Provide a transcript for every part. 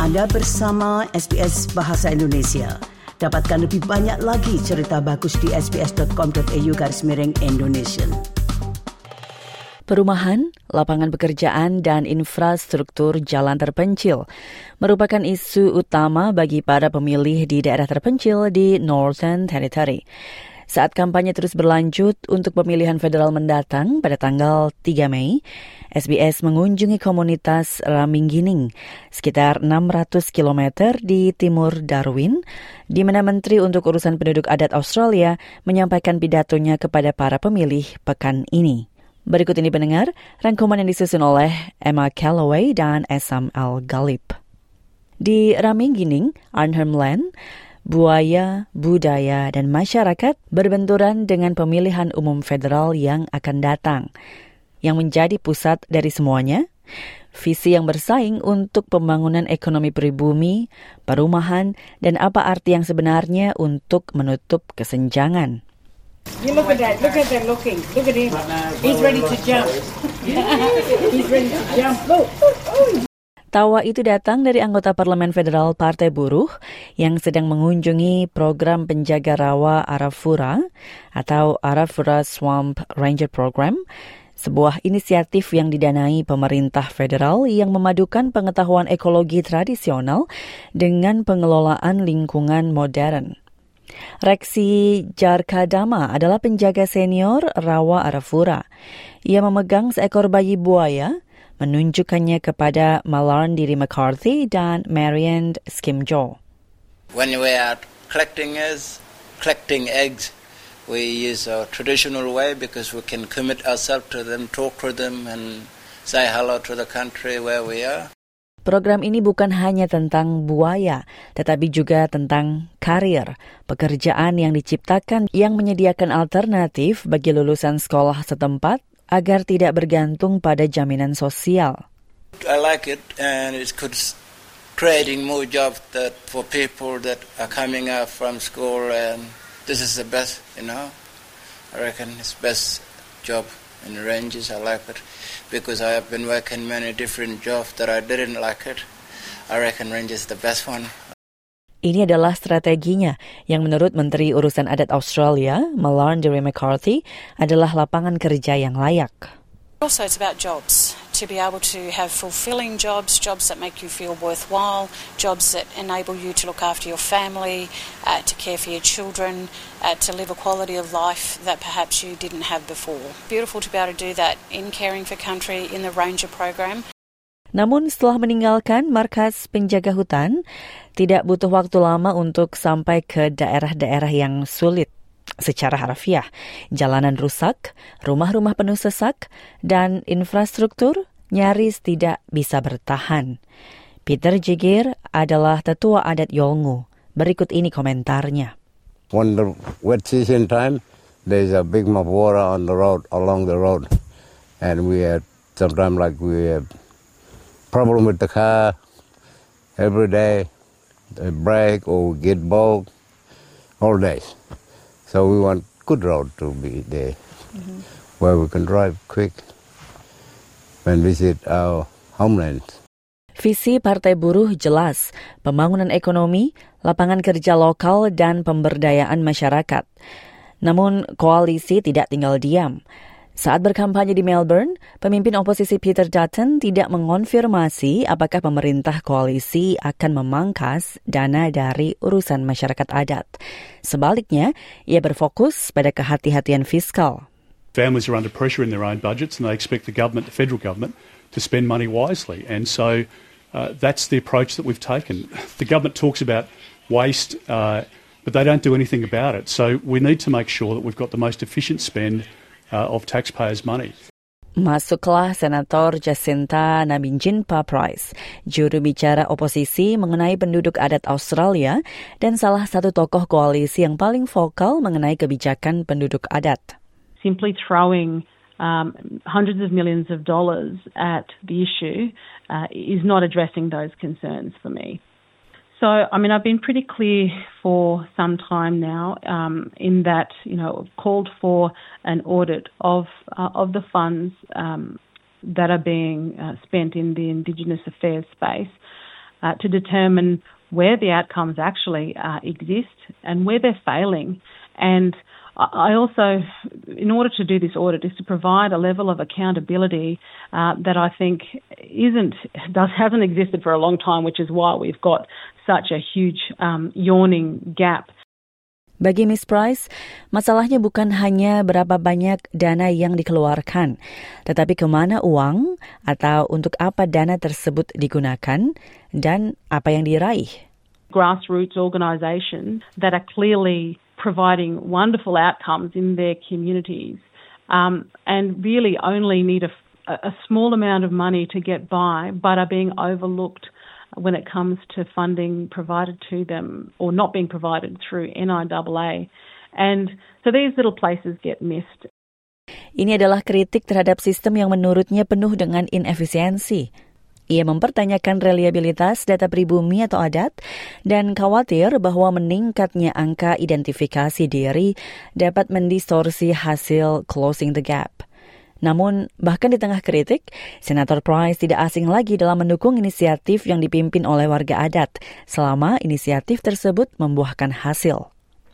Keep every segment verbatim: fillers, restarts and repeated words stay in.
Anda bersama S B S Bahasa Indonesia. Dapatkan lebih banyak lagi cerita bagus di sbs.com.au garis miring Indonesian. Perumahan, lapangan pekerjaan, dan infrastruktur jalan terpencil merupakan isu utama bagi para pemilih di daerah terpencil di Northern Territory. Saat kampanye terus berlanjut untuk pemilihan federal mendatang pada tanggal tiga Mei, S B S mengunjungi komunitas Raminggining, sekitar enam ratus kilometer di timur Darwin, di mana Menteri untuk Urusan Penduduk Adat Australia menyampaikan pidatonya kepada para pemilih pekan ini. Berikut ini pendengar, rangkuman yang disusun oleh Emma Calloway dan Esam Al-Ghalib. Di Raminggining, Arnhem Land, buaya, budaya, dan masyarakat berbenturan dengan pemilihan umum federal yang akan datang. Yang menjadi pusat dari semuanya, visi yang bersaing untuk pembangunan ekonomi pribumi, perumahan, dan apa arti yang sebenarnya untuk menutup kesenjangan. You look at that, look at that looking, look at him. He's ready to jump. He's ready to jump. Look. Tawa itu datang dari anggota Parlemen Federal Partai Buruh yang sedang mengunjungi program penjaga rawa Arafura atau Arafura Swamp Ranger Program, sebuah inisiatif yang didanai pemerintah federal yang memadukan pengetahuan ekologi tradisional dengan pengelolaan lingkungan modern. Rexi Jarkadama adalah penjaga senior rawa Arafura. Ia memegang seekor bayi buaya, menunjukkannya kepada Malarndirri McCarthy dan Marianne Skimjo. When we are collecting eggs, collecting eggs, we use our traditional way because we can commit ourselves to them, talk to them, and say hello to the country where we are. Program ini bukan hanya tentang buaya, tetapi juga tentang karir, pekerjaan yang diciptakan yang menyediakan alternatif bagi lulusan sekolah setempat agar tidak bergantung pada jaminan sosial. I like it, and it's creating more jobs that for people that are coming out from school, and this is the best, you know. I reckon it's best job in the ranges. I like it because I have been working many different jobs that I didn't like it. I reckon ranges the best one. Ini adalah strateginya yang menurut Menteri Urusan Adat Australia, Malarndirri McCarthy, adalah lapangan kerja yang layak. Also it's about jobs, to be able to have fulfilling jobs, jobs that make you feel worthwhile, jobs that enable you to look after your family, uh, to care for your children, uh, to live a quality of life that perhaps you didn't have before. Beautiful to be able to do that in Caring for Country in the Ranger program. Namun setelah meninggalkan markas penjaga hutan, tidak butuh waktu lama untuk sampai ke daerah-daerah yang sulit. Secara harfiah, jalanan rusak, rumah-rumah penuh sesak, dan infrastruktur nyaris tidak bisa bertahan. Peter Jigir adalah tetua adat Yolngu. Berikut ini komentarnya. When the wet season time, there's a big mop water on the road, along the road. And we had, sometimes like we have problem with the car every day, they brake or get bogged all days. So we want good road to be there, mm-hmm. where we can drive quick and visit our homelands. Visi Partai Buruh jelas, pembangunan ekonomi, lapangan kerja lokal, dan pemberdayaan masyarakat. Namun koalisi tidak tinggal diam. Saat berkampanye di Melbourne, pemimpin oposisi Peter Dutton tidak mengonfirmasi apakah pemerintah koalisi akan memangkas dana dari urusan masyarakat adat. Sebaliknya, ia berfokus pada kehati-hatian fiskal. Families are under pressure in their own budgets and they expect the government, the federal government, to spend money wisely. And so uh, that's the approach that we've taken. The government talks about waste, uh, but they don't do anything about it. So we need to make sure that we've got the most efficient spend Uh, of taxpayers' money. Masuklah Senator Jacinta Naminjinpa Price, juru bicara oposisi mengenai penduduk adat Australia dan salah satu tokoh koalisi yang paling vokal mengenai kebijakan penduduk adat. Simply throwing um, hundreds of millions of dollars at the issue uh, is not addressing those concerns for me. So, I mean, I've been pretty clear for some time now um, in that, you know, called for an audit of uh, of the funds um, that are being uh, spent in the Indigenous affairs space. uh, to determine where the outcomes actually uh, exist and where they're failing. And I also, in order to do this audit, is to provide a level of accountability uh, that I think isn't, does, hasn't existed for a long time, which is why we've got such a huge um, yawning gap. Bagi Miz Price, masalahnya bukan hanya berapa banyak dana yang dikeluarkan, tetapi kemana uang atau untuk apa dana tersebut digunakan dan apa yang diraih. Grassroots organisations that are clearly providing wonderful outcomes in their communities um, and really only need a, a small amount of money to get by, but are being overlooked when it comes to funding provided to them or not being provided through N I A A. And so these little places get missed. Ini adalah kritik terhadap sistem yang menurutnya penuh dengan inefisiensi. Ia mempertanyakan reliabilitas data pribumi atau adat dan khawatir bahwa meningkatnya angka identifikasi diri dapat mendistorsi hasil closing the gap. Namun, bahkan di tengah kritik, Senator Price tidak asing lagi dalam mendukung inisiatif yang dipimpin oleh warga adat selama inisiatif tersebut membuahkan hasil.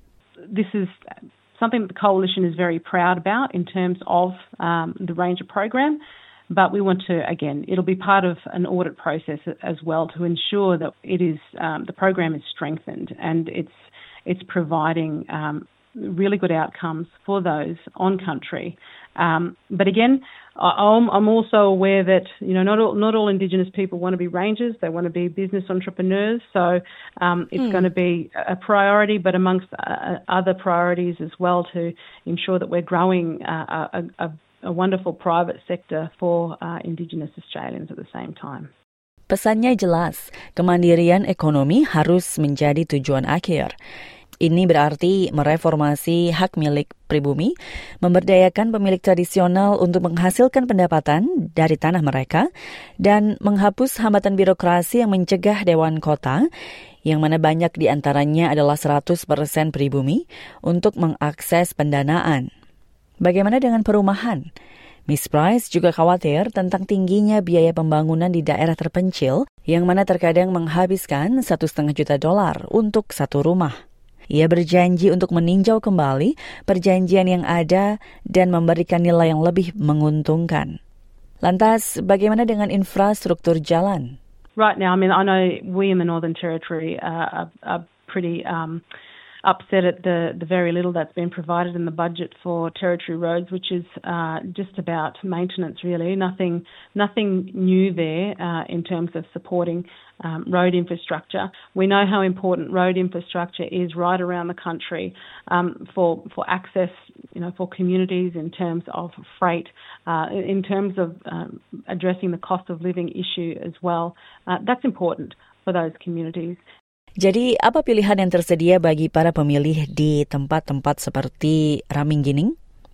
This is something that the Coalition is very proud about in terms of um, the Ranger program. But we want to, again, it'll be part of an audit process as well to ensure that it is um, the program is strengthened and it's it's providing um, really good outcomes for those on country. Um, but again, I'm, I'm also aware that you know not all not all Indigenous people want to be rangers; they want to be business entrepreneurs. So um, it's hmm. going to be a priority, but amongst uh, other priorities as well to ensure that we're growing uh, a, a a wonderful private sector for uh, Indigenous Australians at the same time. Pesannya jelas, kemandirian ekonomi harus menjadi tujuan akhir. Ini berarti mereformasi hak milik pribumi, memberdayakan pemilik tradisional untuk menghasilkan pendapatan dari tanah mereka, dan menghapus hambatan birokrasi yang mencegah Dewan Kota, yang mana banyak di antaranya adalah seratus persen pribumi, untuk mengakses pendanaan. Bagaimana dengan perumahan? Miz Price juga khawatir tentang tingginya biaya pembangunan di daerah terpencil yang mana terkadang menghabiskan satu setengah juta dolar untuk satu rumah. Ia berjanji untuk meninjau kembali perjanjian yang ada dan memberikan nilai yang lebih menguntungkan. Lantas, bagaimana dengan infrastruktur jalan? Right now, I mean, I know we in the Northern Territory uh, are, are pretty um, upset at the, the very little that's been provided in the budget for Territory roads, which is uh, just about maintenance, really. Nothing nothing new there uh, in terms of supporting um, road infrastructure. We know how important road infrastructure is right around the country um, for for access, you know, for communities in terms of freight, uh, in terms of um, addressing the cost of living issue as well. Uh, that's important for those communities. Jadi, apa pilihan yang tersedia bagi para pemilih di tempat-tempat seperti Raminggining?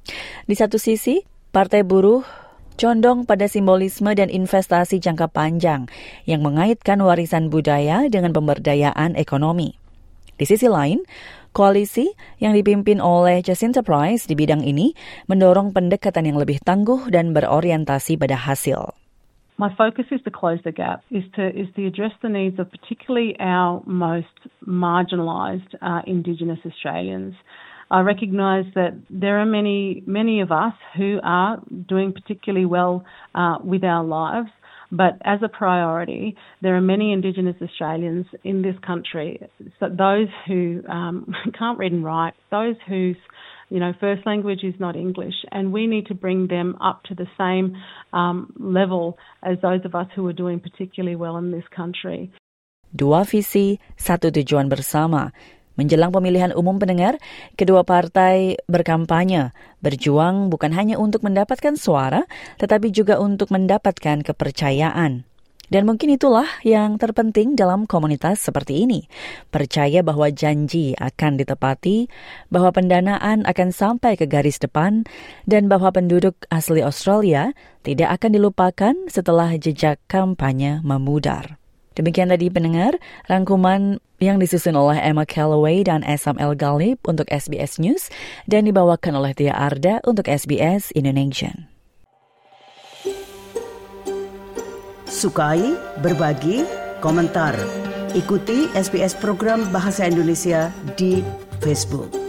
Di satu sisi, Partai Buruh condong pada simbolisme dan investasi jangka panjang yang mengaitkan warisan budaya dengan pemberdayaan ekonomi. Di sisi lain, koalisi yang dipimpin oleh Jacinta Price di bidang ini mendorong pendekatan yang lebih tangguh dan berorientasi pada hasil. My focus is to close the gap, is to is to address the needs of particularly our most marginalised uh, Indigenous Australians. I recognise that there are many many of us who are doing particularly well uh, with our lives, but as a priority, there are many Indigenous Australians in this country, so those who um, can't read and write, those whose you know, first language is not English, and we need to bring them up to the same um, level as those of us who are doing particularly well in this country. Dua visi, satu tujuan bersama. Menjelang pemilihan umum pendengar, kedua partai berkampanye, berjuang bukan hanya untuk mendapatkan suara, tetapi juga untuk mendapatkan kepercayaan. Dan mungkin itulah yang terpenting dalam komunitas seperti ini. Percaya bahwa janji akan ditepati, bahwa pendanaan akan sampai ke garis depan, dan bahwa penduduk asli Australia tidak akan dilupakan setelah jejak kampanye memudar. Demikian tadi pendengar, rangkuman yang disusun oleh Emma Calloway dan Esam El Ghalib untuk S B S News dan dibawakan oleh Tia Arda untuk S B S Indonesian. Sukai, berbagi, komentar. Ikuti S B S program Bahasa Indonesia di Facebook.